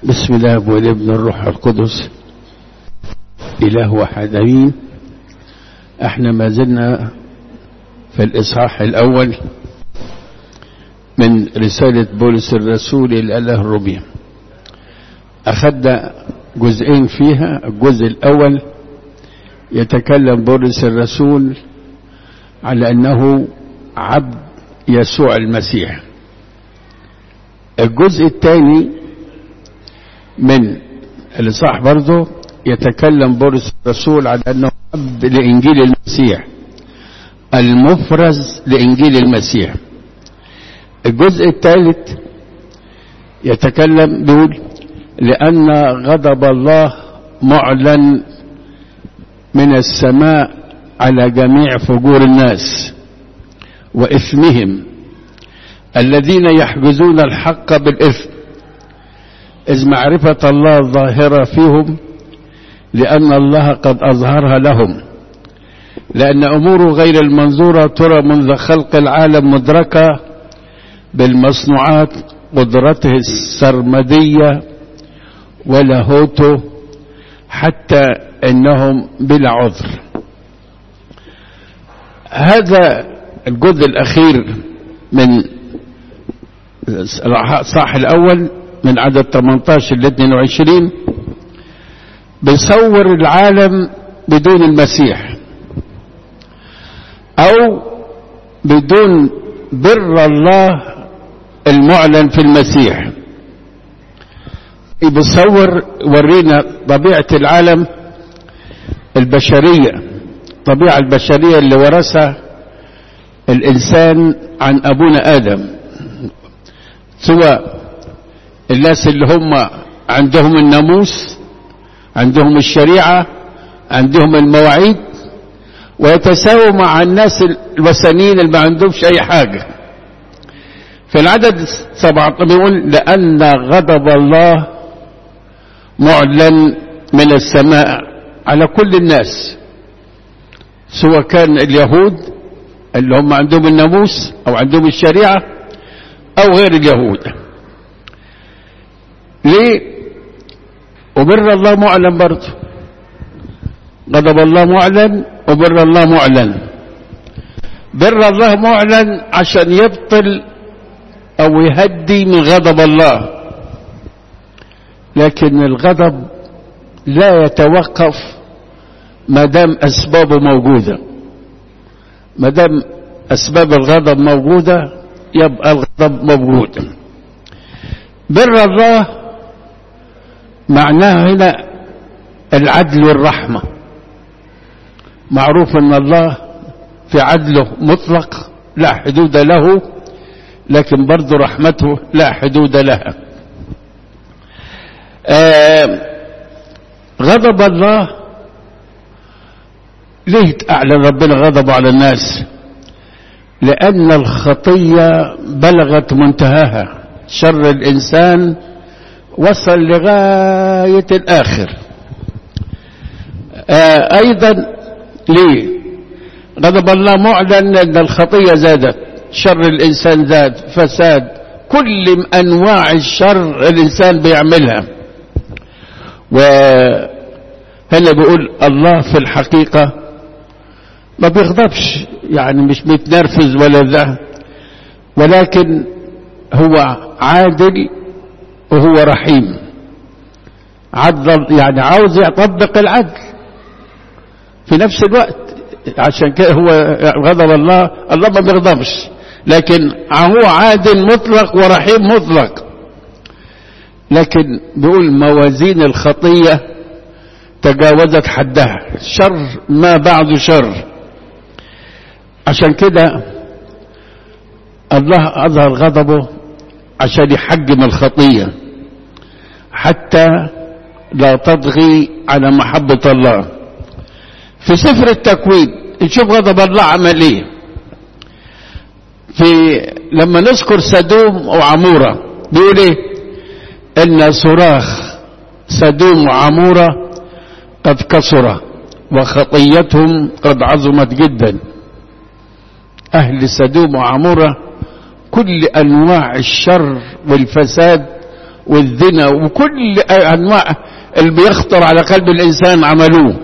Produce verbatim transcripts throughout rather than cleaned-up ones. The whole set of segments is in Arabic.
بسم الله والابن الروح القدس إله واحد أمين. احنا ما زلنا في الإصحاح الأول من رسالة بولس الرسول إلى أهل الرومية. أخذنا جزئين فيها. الجزء الأول يتكلم بولس الرسول على أنه عبد يسوع المسيح. الجزء الثاني من الإصحاح برضه يتكلم بولس الرسول على أنه عبد لإنجيل المسيح، المفرز لإنجيل المسيح. الجزء الثالث يتكلم بيقول لأن غضب الله معلن من السماء على جميع فجور الناس وإثمهم الذين يحجزون الحق بالإثم، إذ معرفة الله ظاهرة فيهم لأن الله قد أظهرها لهم، لأن أمور غير المنظورة ترى منذ خلق العالم مدركة بالمصنوعات، قدرته السرمدية ولاهوته، حتى إنهم بلا عذر. هذا الجزء الأخير من الإصحاح الأول من عدد ثمانية عشر ل اثنين وعشرين بيصور العالم بدون المسيح أو بدون بر الله المعلن في المسيح. بيصور ورينا طبيعة العالم البشرية، طبيعة البشرية اللي ورثها الإنسان عن أبونا آدم، سواء الناس اللي هم عندهم الناموس، عندهم الشريعة، عندهم المواعيد، ويتساووا مع الناس الوثنيين اللي ما عندهمش أي حاجة. في العدد سبعة بيقول لأن غضب الله معلن من السماء على كل الناس، سواء كان اليهود اللي هم عندهم الناموس أو عندهم الشريعة أو غير اليهود. ليه؟ وبر الله معلن برضه، غضب الله معلن وبر الله معلن. بر الله معلن عشان يبطل أو يهدي من غضب الله، لكن الغضب لا يتوقف ما دام أسبابه موجودة. ما دام أسباب الغضب موجودة يبقى الغضب موجود. بر الله معناه هنا العدل والرحمة. معروف أن الله في عدله مطلق لا حدود له، لكن برضو رحمته لا حدود لها. آه غضب الله ليه أعلن ربنا غضبه على الناس؟ لأن الخطية بلغت منتهاها، شر الإنسان وصل لغاية الآخر. آه أيضا ليه غضب الله معلن؟ لأن الخطية زادت، شر الإنسان زاد، فساد، كل أنواع الشر الإنسان بيعملها. وهنا بيقول الله في الحقيقة ما بيغضبش، يعني مش متنرفز ولا ذا، ولكن هو عادل وهو رحيم. عدل يعني عاوز يطبق العدل في نفس الوقت. عشان كده هو غضب الله، الله ما بيغضبش، لكن هو عادل مطلق ورحيم مطلق. لكن بيقول موازين الخطية تجاوزت حدها، شر ما بعد شر. عشان كده الله أظهر غضبه عشان يحجم الخطية حتى لا تطغي على محبة الله. في سفر التكوين نشوف غضب الله عمل ايه. في لما نذكر سدوم وعمورة بيقول ايه؟ ان صراخ سدوم وعمورة قد كسر وخطيتهم قد عظمت جدا. اهل سدوم وعمورة كل انواع الشر والفساد والزنا وكل أنواع اللي بيخطر على قلب الإنسان عملوه.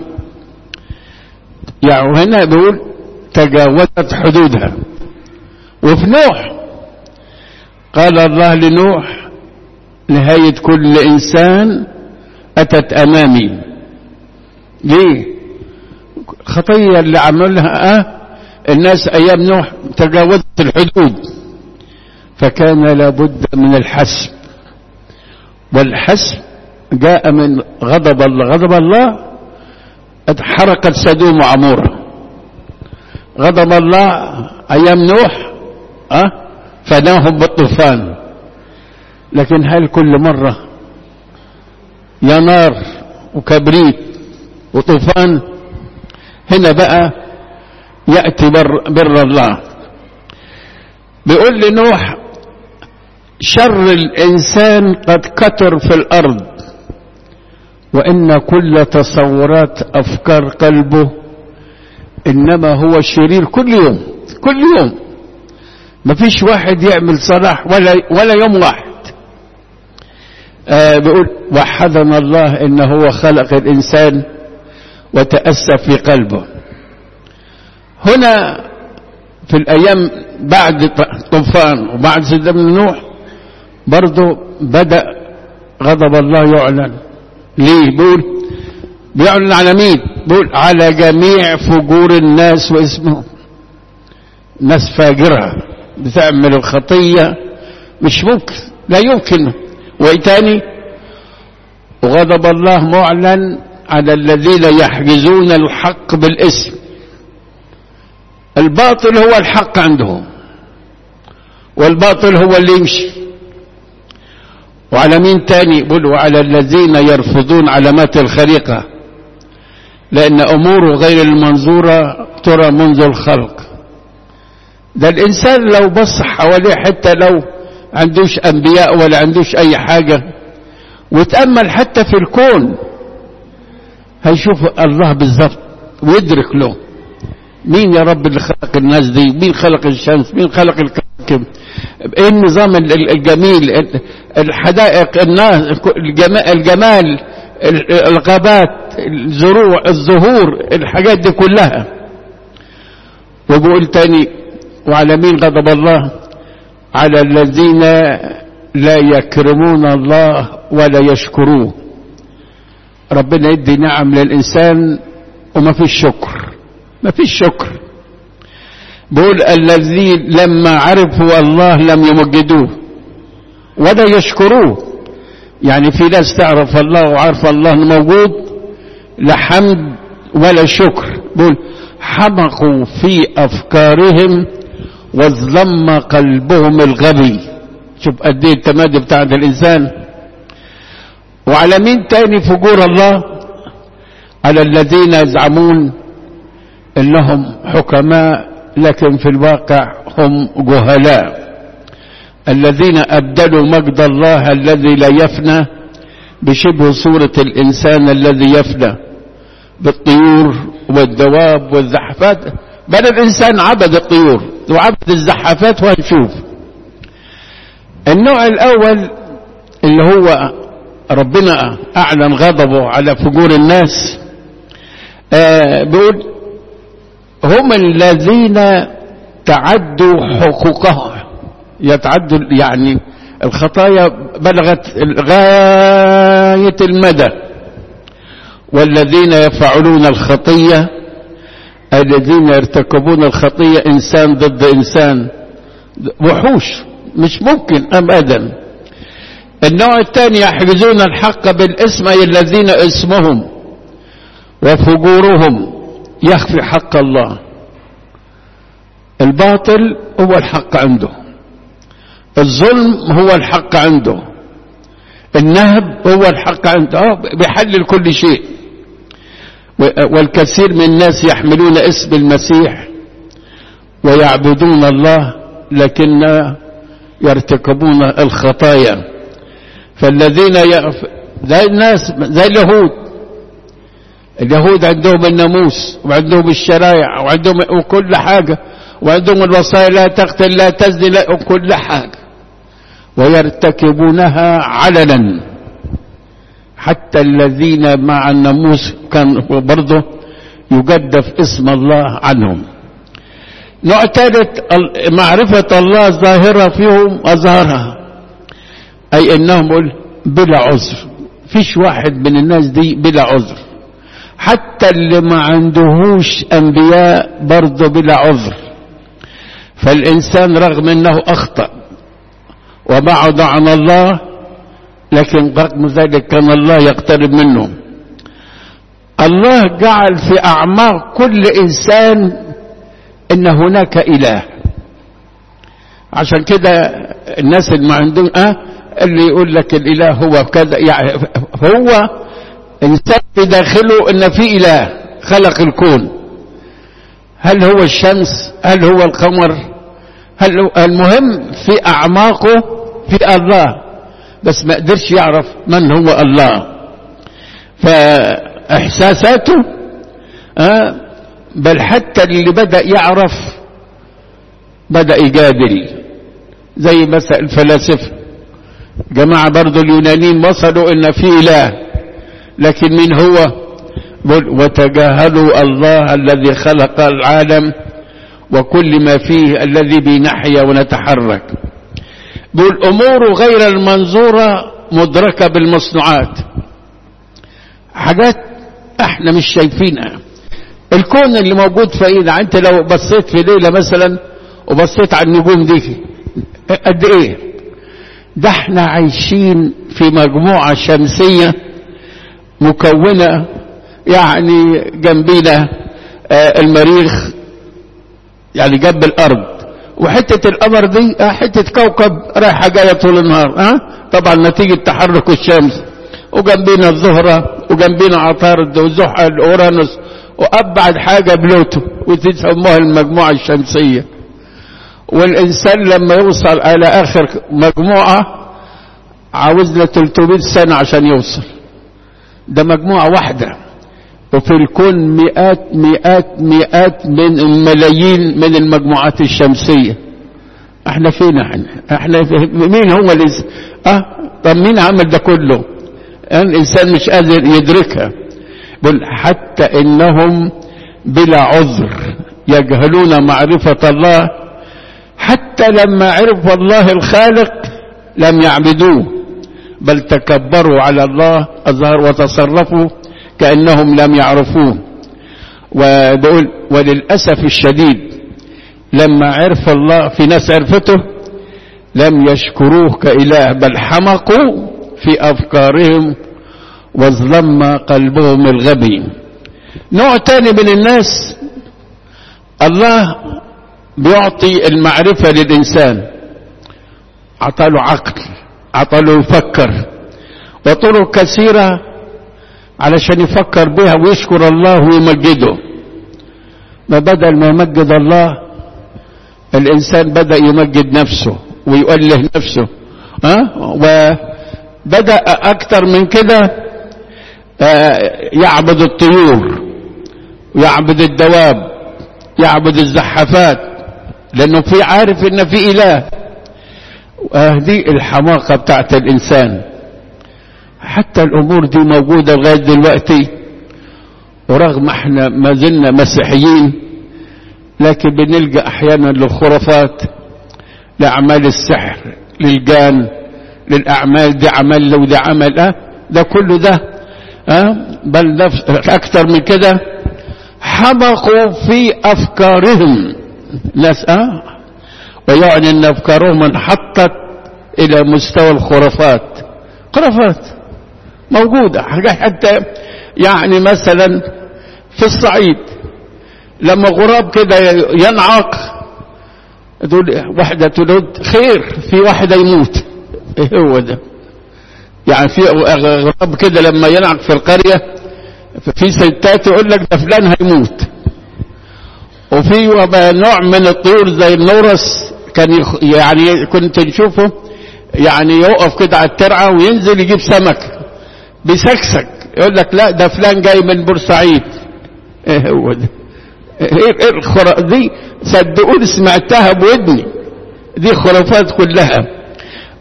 يعني هنا بيقول تجاوزت حدودها. وفي نوح قال الله لنوح نهاية كل إنسان أتت أمامي. ليه؟ الخطية اللي عملها أه الناس أيام نوح تجاوزت الحدود، فكان لابد من الحسم، والحسم جاء من غضب الله. غضب الله حرقت سدوم وعمورة. غضب الله أيام نوح أه فناهم بالطوفان. لكن هل كل مرة يا نار وكبريت وطوفان؟ هنا بقى يأتي بر, بر الله. بيقول لنوح شر الإنسان قد كتر في الأرض، وإن كل تصورات أفكار قلبه إنما هو شرير. كل يوم كل يوم ما فيش واحد يعمل صلاح ولا, ولا يوم واحد. آه بيقول وحدنا الله إنه هو خلق الإنسان وتأسف في قلبه. هنا في الأيام بعد طوفان وبعد سيدنا نوح برضو بدأ غضب الله يعلن. ليه؟ بيقول بيعلن على مين؟ بيقول على جميع فجور الناس واسمهم. ناس فاجرة بتعمل الخطية مش ممكن، لا يمكن. وايه تاني؟ وغضب الله معلن على الذين يحجزون الحق بالاسم. الباطل هو الحق عندهم، والباطل هو اللي يمشي. وعلى مين تاني؟ يقول وعلى الذين يرفضون علامات الخليقة، لأن أموره غير المنظورة ترى منذ الخلق. ده الإنسان لو بص حواليه حتى لو عندوش أنبياء ولا عندوش أي حاجة وتأمل حتى في الكون هيشوف الله بالظبط ويدرك له مين يا رب اللي خلق الناس دي، مين خلق الشمس، مين خلق الكواكب، ايه النظام الجميل، الحدائق، الناس، الجمال، الغابات، الزروع، الزهور، الحاجات دي كلها. وبقول تاني وعلى مين غضب الله؟ على الذين لا يكرمون الله ولا يشكروه. ربنا يدي نعم للإنسان وما فيش شكر، ما فيش شكر. بقول الذين لما عرفوا الله لم يمجدوه ولا يشكروه. يعني في ناس تعرف الله وعارف الله موجود لا حمد ولا شكر. بقول حمقوا في أفكارهم وظلم قلبهم الغبي. شوف قد ايه التمادي بتاع الإنسان. وعلى مين تاني فجور الله؟ على الذين يزعمون انهم حكماء لكن في الواقع هم جهلاء، الذين أبدلوا مجد الله الذي لا يفنى بشبه صورة الإنسان الذي يفنى بالطيور والدواب والزحفات. بل الإنسان عبد الطيور وعبد الزحفات. وهنشوف النوع الأول اللي هو ربنا أعلن غضبه على فجور الناس. آه بيقول هم الذين تعدوا حقوقهم. يتعدوا يعني الخطايا بلغت غاية المدى. والذين يفعلون الخطية الذين يرتكبون الخطية إنسان ضد إنسان، وحوش مش ممكن أبدا. النوع الثاني يحجزون الحق بالاسم أي الذين اسمهم وفجورهم يخفي حق الله. الباطل هو الحق عنده، الظلم هو الحق عنده، النهب هو الحق عنده. اه بيحلل كل شيء. والكثير من الناس يحملون اسم المسيح ويعبدون الله لكن يرتكبون الخطايا. فالذين يغف... زي الناس زي اليهود. اليهود عندهم الناموس وعندهم الشرائع وعندهم وكل حاجة، وعندهم الوصايا لا تقتل لا تزني لا وكل حاجة، ويرتكبونها علنا. حتى الذين مع الناموس كان برضه يجدف اسم الله عنهم. نوع ثالث معرفة الله ظاهرة فيهم أظهرها، أي أنهم بلا عذر. فيش واحد من الناس دي بلا عذر، حتى اللي ما عندهوش أنبياء برضه بلا عذر. فالإنسان رغم أنه أخطأ وبعد عن الله، لكن رغم ذلك كان الله يقترب منه. الله جعل في أعماق كل إنسان إن هناك إله. عشان كده الناس اللي ما عندهم أه اللي يقول لك الإله هو كذا، يعني هو إنسان في داخله إن في إله خلق الكون. هل هو الشمس؟ هل هو القمر؟ هل هو المهم في أعماقه في الله، بس ما قدرش يعرف من هو الله. فإحساساته أه بل حتى اللي بدأ يعرف بدأ يجادل، زي مثلا الفلاسفة جماعة برضو اليونانيين وصلوا إن في إله، لكن من هو؟ وتجاهلوا الله الذي خلق العالم وكل ما فيه الذي بنحيا ونتحرك. بيقول أمور غير المنظورة مدركة بالمصنوعات، حاجات احنا مش شايفينها. الكون اللي موجود في ايدنا، انت لو بصيت في ليلة مثلا وبصيت على النجوم دي قد ايه؟ ده احنا عايشين في مجموعة شمسية مكونة، يعني جنبينا آه المريخ يعني جنب الارض، وحتة القمر دي آه حتة كوكب رايحة جاية طول النهار ها آه؟ طبعا نتيجة تحرك الشمس. وجنبينا الزهرة وجنبينا عطارد وزحل اورانوس، وابعد حاجة بلوتو، وتسموها المجموعة الشمسية. والانسان لما يوصل على اخر مجموعة عاوزنا ثلاثمائة سنة عشان يوصل. ده مجموعة واحدة، وفي الكون مئات مئات مئات من الملايين من المجموعات الشمسية. احنا فين؟ احنا احنا مين هو الانسان؟ اه طب مين عمل ده كله؟ الانسان مش قادر يدركها. بل حتى انهم بلا عذر يجهلون معرفة الله، حتى لما عرفوا الله الخالق لم يعبدوه، بل تكبروا على الله أظهر وتصرفوا كأنهم لم يعرفوه. وبقول وللأسف الشديد لما عرف الله، في ناس عرفته لم يشكروه كإله، بل حمقوا في أفكارهم وظلم قلبهم الغبي. نوع تاني من الناس الله بيعطي المعرفة للإنسان، عطاله عقل، عطاله يفكر، وطرق كثيرة علشان يفكر بها ويشكر الله ويمجده. ما بدل ما يمجد الله الإنسان بدأ يمجد نفسه ويؤله نفسه أه؟ وبدأ أكتر من كده يعبد الطيور ويعبد الدواب، يعبد الزحافات، لأنه في عارف إن في إله. دي الحماقة بتاعت الإنسان. حتى الأمور دي موجودة لغاية دلوقتي، ورغم احنا ما زلنا مسيحيين، لكن بنلجأ أحيانا للخرافات، لأعمال السحر، للجان، للأعمال دي عمل لو دي عمل أه ده كله ده أه بل أكتر من كده حمقوا في أفكارهم ناس أه ويعني أن أفكارهم انحطت إلى مستوى الخرافات. خرافات موجودة حاجات، حتى يعني مثلا في الصعيد لما غراب كده ينعق تقول واحدة تقول خير في واحدة يموت. ايه هو ده؟ يعني في غراب كده لما ينعق في القرية في ستات يقول لك ده فلان هيموت. وفي نوع من الطيور زي النورس كان يخ... يعني كنت نشوفه يعني يوقف كده على الترعة وينزل يجيب سمك بيسكسك، يقول لك لا ده فلان جاي من بورسعيد. ايه هو ده؟ ايه الخرا دي؟ صدقوني سمعتها بودني، دي خرافات كلها.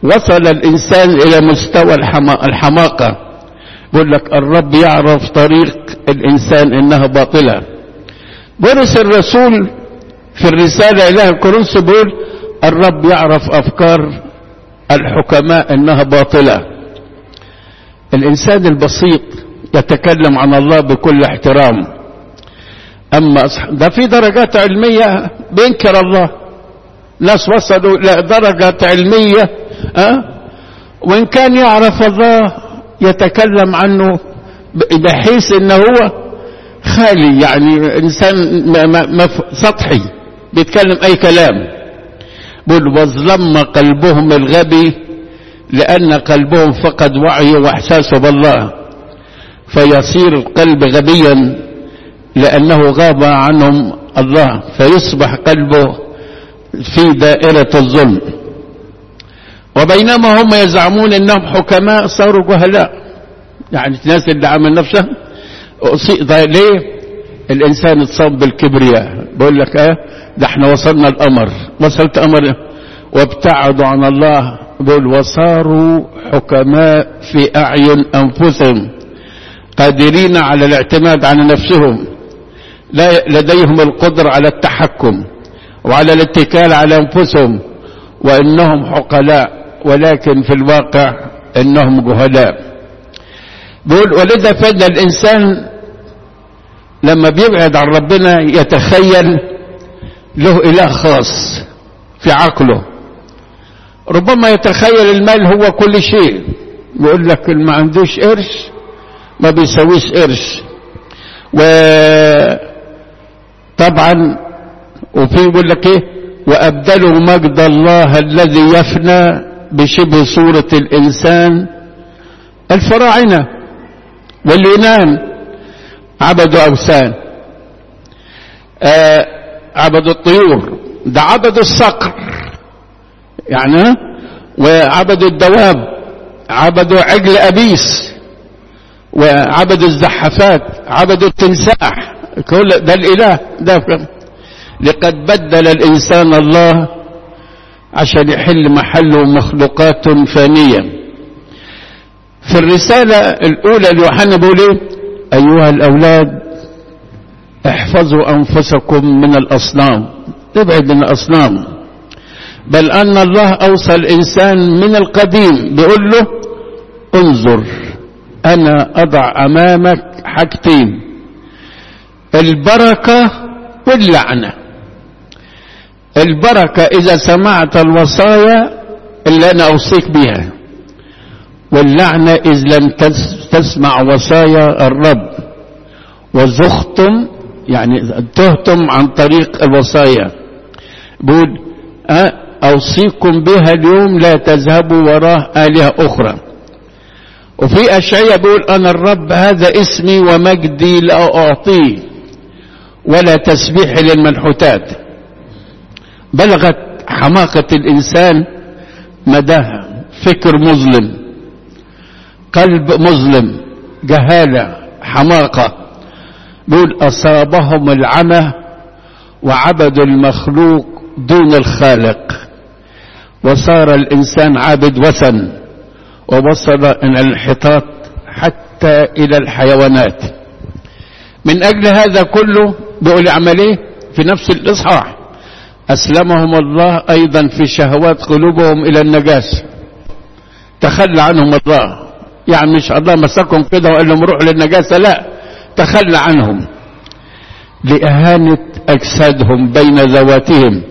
وصل الإنسان إلى مستوى الحماقة. بقول لك الرب يعرف طريق الإنسان إنها باطلة. بولس الرسول في الرسالة إلى الكورنثوس بيقول الرب يعرف أفكار الحكماء إنها باطلة. الإنسان البسيط يتكلم عن الله بكل احترام، أما ده في درجات علمية بينكر الله. ناس وصلوا لدرجة علمية أه؟ وإن كان يعرف الله يتكلم عنه بحيث إنه هو خالي، يعني إنسان سطحي بيتكلم أي كلام. بل وظلم قلبهم الغبي لأن قلبهم فقد وعيه وإحساسه بالله، فيصير القلب غبيا لأنه غاب عنهم الله، فيصبح قلبه في دائرة الظلم. وبينما هم يزعمون أنهم حكماء صاروا جهلاء. يعني الناس اللي عمل نفسها ليه؟ الإنسان اتصاب بالكبرياء. بقول لك اه ده احنا وصلنا الأمر، وصلت أمر وابتعدوا عن الله. بقول وصاروا حكماء في أعين أنفسهم قادرين على الاعتماد على نفسهم، لا لديهم القدرة على التحكم وعلى الاتكال على أنفسهم، وإنهم عقلاء ولكن في الواقع إنهم جهلاء. بيقول ولذا فإن الإنسان لما بيبعد عن ربنا يتخيل له إله خاص في عقله. ربما يتخيل المال هو كل شيء. بيقول لك اللي ما عندوش قرش ما بيسويش قرش. وطبعا وفي يقول لك ايه وأبدلوا مجد الله الذي يفنى بشبه صورة الإنسان. الفراعنة واليونان عبدوا أوثان، آه عبدوا الطيور، ده عبدوا الصقر يعني، وعبدوا الدواب، عبدوا عجل أبيس، وعبدوا الزحفات، عبدوا التمساح، كل ده الإله ده. لقد بدل الإنسان الله عشان يحل محله مخلوقات فانية. في الرسالة الأولى ليوحنا بيقول ايه؟ أيها الأولاد احفظوا أنفسكم من الأصنام. تبعد من الأصنام. بل أن الله أوصى الإنسان من القديم بيقول له انظر أنا أضع أمامك حاجتين، البركة واللعنة. البركة إذا سمعت الوصايا اللي أنا أوصيك بها، واللعنة إذ لم تسمع وصايا الرب وزختم يعني تهتم عن طريق الوصايا. بقول أوصيكم بها اليوم لا تذهبوا وراه آلهة أخرى. وفي أشعياء بقول أنا الرب هذا اسمي ومجدي لا أعطيه ولا تسبيح للمنحوتات. بلغت حماقة الإنسان مداها، فكر مظلم، قلب مظلم، جهالة، حماقة. بقول أصابهم العمى وعبدوا المخلوق دون الخالق، وصار الإنسان عابد وثن، ووصل إلى الانحطاط حتى إلى الحيوانات. من أجل هذا كله بيقول عمليه في نفس الإصحاح أسلمهم الله أيضا في شهوات قلوبهم إلى النجاسة. تخلى عنهم الله، يعني مش الله مسكهم كده وقال لهم روحوا للنجاسة، لا، تخلى عنهم لإهانة أجسادهم بين ذواتهم.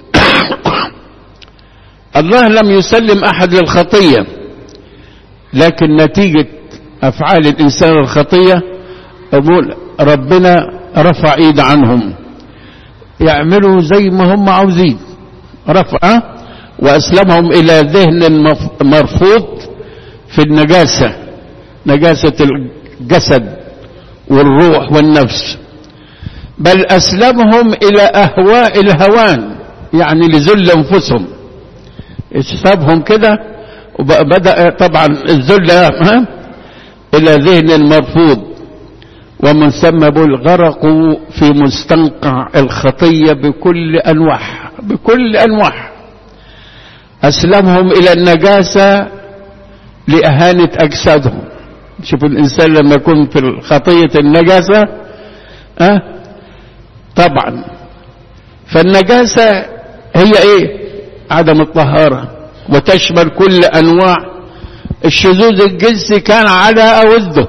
الله لم يسلم أحد للخطية، لكن نتيجة أفعال الإنسان الخطية أقول ربنا رفع إيد عنهم، يعملوا زي ما هم عاوزين، رفع وأسلمهم إلى ذهن مرفوض في النجاسة، نجاسة الجسد والروح والنفس. بل أسلمهم إلى أهواء الهوان، يعني لذل أنفسهم، سابهم كده وبدأ طبعا الذل إلى ذهن مرفوض. ومن ثم بقول غرقوا في مستنقع الخطية بكل أنواعها، بكل أنواعها. أسلمهم إلى النجاسة لأهانة أجسادهم. شوف الإنسان لما يكون في خطية النجاسة أه؟ طبعا فالنجاسة هي إيه؟ عدم الطهارة، وتشمل كل أنواع الشذوذ الجنسي كان على أو ضده.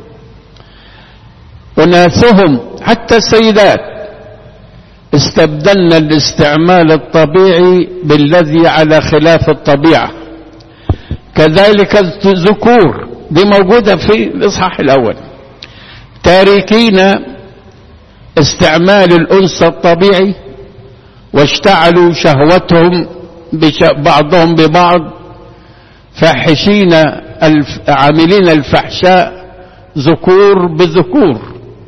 وناسهم حتى السيدات استبدلنا الاستعمال الطبيعي بالذي على خلاف الطبيعة. كذلك الذكور دي موجودة في الإصحاح الأول، تاركين استعمال الأنثى الطبيعي واشتعلوا شهوتهم بعضهم ببعض، فاحشين الف... عاملين الفحشاء ذكور بذكور.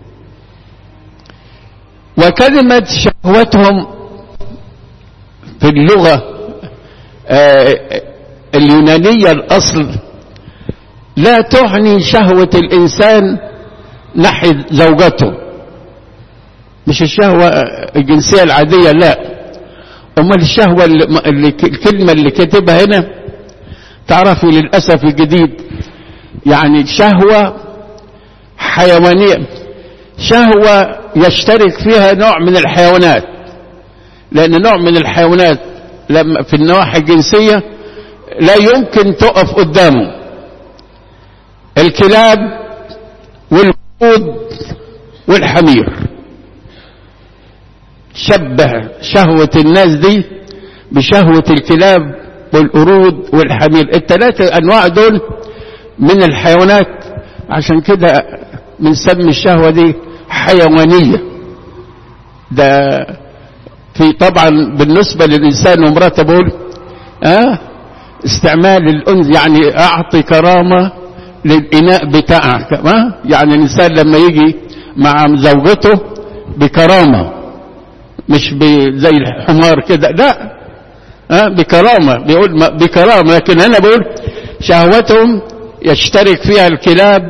وكلمة شهوتهم في اللغة آه اليونانية الأصل لا تعني شهوة الإنسان ناحية زوجته، مش الشهوة الجنسية العادية، لا. أمال الشهوة اللي الكلمة اللي كاتبها هنا تعرفوا للأسف الجديد يعني شهوة حيوانية، شهوة يشترك فيها نوع من الحيوانات، لأن نوع من الحيوانات لما في النواحي الجنسية لا يمكن تقف قدامه. الكلاب والقرود والحمير، شبه شهوة الناس دي بشهوة الكلاب والقرود والحمير، الثلاثة أنواع دول من الحيوانات، عشان كده بنسمي الشهوة دي حيوانية. ده في طبعا بالنسبة للإنسان ومراته بقول اه استعمال الأنثى يعني أعطي كرامة للإناء بتاعك، اه يعني الإنسان لما يجي مع زوجته بكرامة، مش زي الحمار كده، لا اه بكرامة، بيقول بكرامة. لكن أنا بقول شهوتهم يشترك فيها الكلاب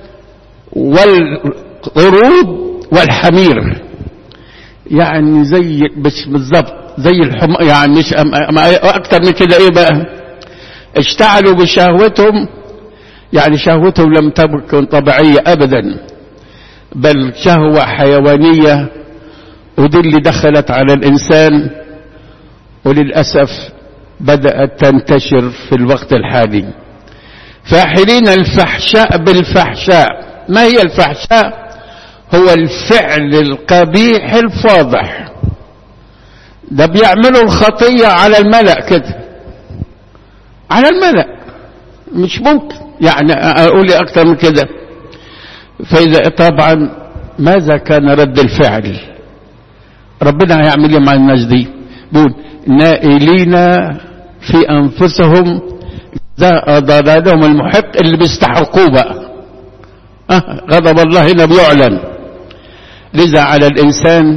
والقرود والحمير، يعني زي مش بالضبط زي الحمار، يعني مش أكتر من كده. إيه بقى؟ اشتعلوا بشهوتهم، يعني شهوتهم لم تكن طبيعية أبدا، بل شهوة حيوانية، ودي اللي دخلت على الإنسان وللأسف بدأت تنتشر في الوقت الحالي. فاحلين الفحشاء بالفحشاء. ما هي الفحشاء؟ هو الفعل القبيح الفاضح. ده بيعملوا الخطية على الملأ كده، على الملأ، مش ممكن يعني أقول أكتر من كده. فإذا طبعا ماذا كان رد الفعل؟ ربنا هيعمل ايه مع الناس دي؟ بيقول نائلين في أنفسهم جزاء ضلالهم المحق، اللي بيستحقوه بقى. أه غضب الله هنا بيعلن. لذا على الإنسان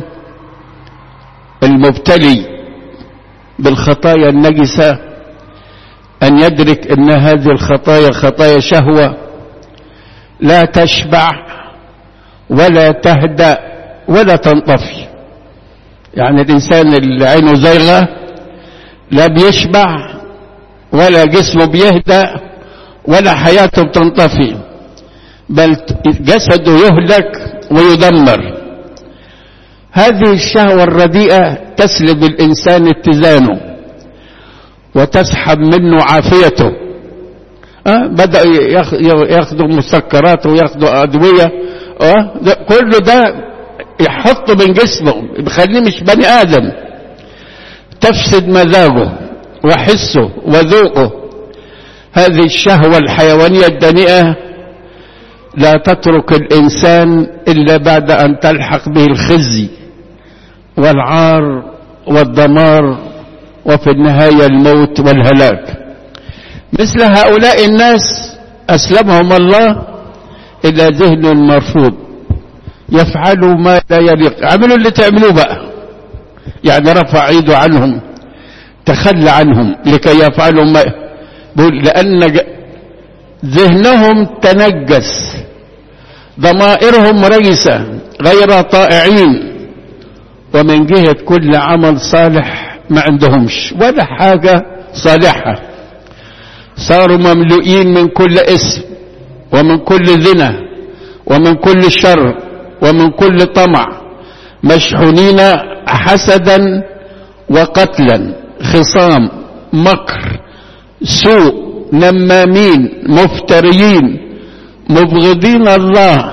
المبتلي بالخطايا النجسة أن يدرك أن هذه الخطايا خطايا شهوة لا تشبع ولا تهدأ ولا تنطفي. يعني الإنسان اللي عينه زيغة لا بيشبع ولا جسمه بيهدأ ولا حياته بتنطفي، بل جسده يهلك ويدمر. هذه الشهوة الرديئة تسلب الإنسان اتزانه وتسحب منه عافيته. أه؟ بدأ ياخدوا مسكرات وياخدوا أدوية، أه؟ ده كله ده يحطه من جسمه، بيخليه مش بني آدم. تفسد مزاجه وحسه وذوقه. هذه الشهوة الحيوانية الدنيئة لا تترك الإنسان إلا بعد أن تلحق به الخزي والعار والدمار، وفي النهاية الموت والهلاك. مثل هؤلاء الناس أسلمهم الله إلى ذهن مرفوض، يفعلوا ما لا يليق. عملوا اللي تعملوه بقى، يعني رفع ايده عنهم، تخلى عنهم لكي يفعلوا ما بقول، لأن ذهنهم تنجس، ضمائرهم ريسة غير طائعين، ومن جهة كل عمل صالح ما عندهمش ولا حاجة صالحة، صاروا مملوئين من كل اسم ومن كل زنا ومن كل شر ومن كل طمع، مشحونين حسدا وقتلا، خصام، مكر، سوء، نمامين، مفتريين، مبغضين الله،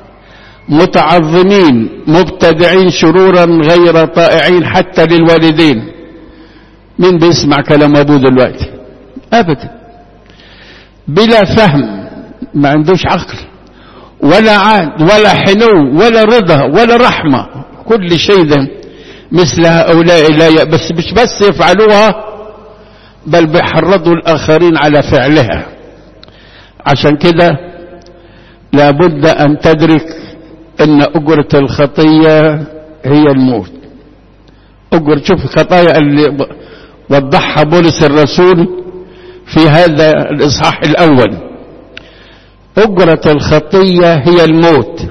متعظمين، مبتدعين شرورا، غير طائعين حتى للوالدين. مين بيسمع كلام ابوه دلوقتي؟ ابدا، بلا فهم، ما عندوش عقل ولا عاد ولا حنو ولا رضا ولا رحمة. كل شيء ده مثل هؤلاء لا بس مش بس يفعلوها، بل بيحرضوا الآخرين على فعلها. عشان كده لابد أن تدرك أن أجرة الخطية هي الموت. أجرة، شوف الخطايا اللي وضحها بولس الرسول في هذا الإصحاح الأول. أجرة الخطية هي الموت،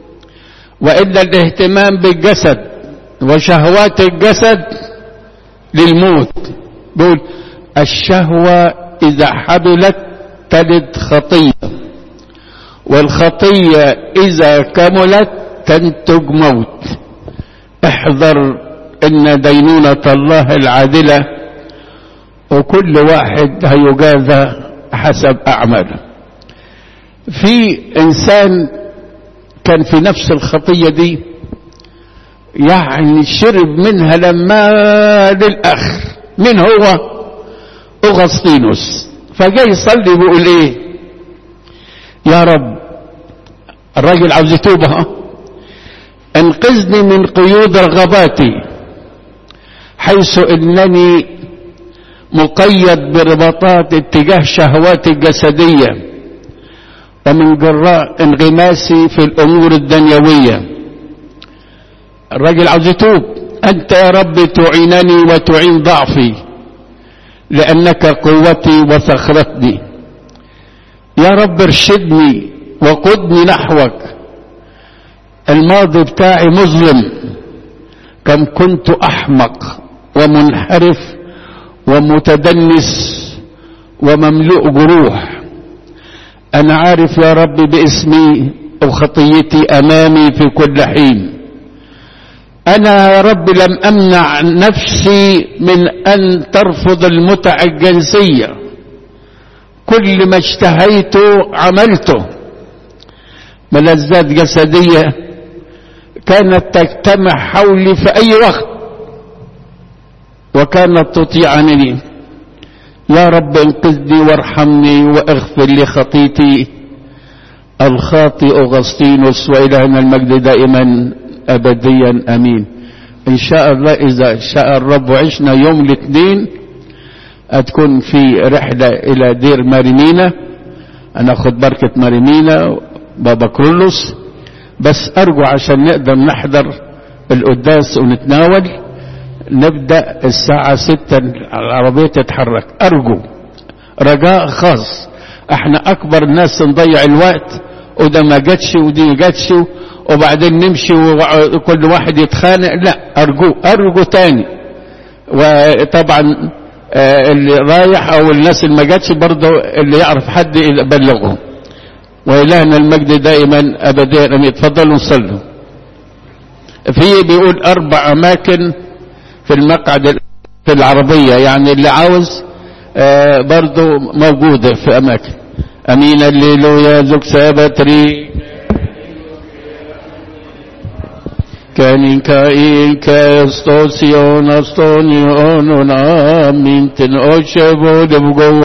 وإن الاهتمام بالجسد وشهوات الجسد للموت. بيقول الشهوة إذا حبلت تلد خطية، والخطية إذا كملت تنتج موت. احذر إن دينونة الله العادلة، وكل واحد هيجازى حسب أعماله. في إنسان كان في نفس الخطية دي، يعني شرب منها لما للآخر. من هو؟ أغسطينوس. فجاي يصلي بيقول ايه؟ يا رب، الراجل عاوز يتوبها، انقذني من قيود رغباتي، حيث انني مقيد برباطات اتجاه شهواتي الجسدية، ومن جراء انغماسي في الامور الدنيوية. الراجل عاوز يتوب. انت يا رب تعينني وتعين ضعفي، لانك قوتي وصخرتي. يا رب ارشدني وقدني نحوك. الماضي بتاعي مظلم، كم كنت احمق ومنحرف ومتدنس ومملوء جروح. انا عارف يا رب باسمي وخطيتي امامي في كل حين. انا يا رب لم امنع نفسي من ان ترفض المتع الجنسية، كل ما اشتهيته عملته. ملذات جسدية كانت تجتمع حولي في اي وقت وكانت تطيعني. يا رب انقذني وارحمني واغفر لي خطيتي. الخاطئ أغسطينوس، وإلهنا المجد دائما أبديا أمين. إن شاء الله إذا شاء الرب وعشنا يوم الاثنين أتكون في رحلة إلى دير ماريمينا، أنا أخذ بركة ماريمينا بابا كرولوس. بس أرجو عشان نقدر نحضر القداس ونتناول، نبدأ الساعة ستة العربية تتحرك. أرجو رجاء خاص، احنا أكبر الناس نضيع الوقت، وده ما جاتش ودي ما جاتش، وبعدين نمشي وكل واحد يتخانق. لا، أرجو أرجو تاني. وطبعا اللي رايح أو الناس اللي ما جاتش برضه اللي يعرف حد يبلغهم. وإلهنا المجد دائما أبديا أمين. اتفضلوا نصلوا. في بيقول أربع أماكن في المقعد في العربية، يعني اللي عاوز آه برضو موجودة في أماكن. أمين. الليلويا زوك سابتري كان كاين كاستوسيون استونيون آمين تنوشبو دبقو